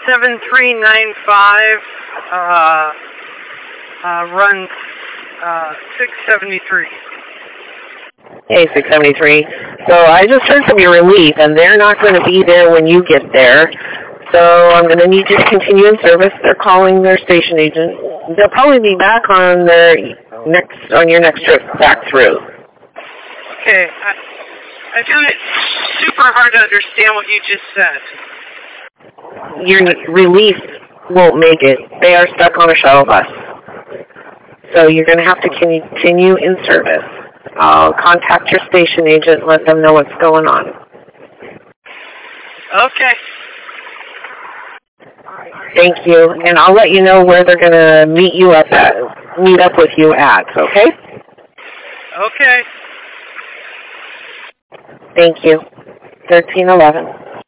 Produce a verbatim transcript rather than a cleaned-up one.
seven three nine five, uh, uh, runs, uh, six seventy-three. Hey, six seventy-three. So I just heard from your relief, and they're not going to be there when you get there. So I'm going to need you to continue in service. They're calling their station agent. They'll probably be back on their next on your next trip back through. Okay. I, I found it super hard to understand what you just said. Your relief won't make it. They are stuck on a shuttle bus. So you're going to have to continue in service. I'll contact your station agent, let them know what's going on. Okay. Thank you, and I'll let you know where they're going to meet you up at, meet up with you at, okay? Okay. Thank you. thirteen eleven.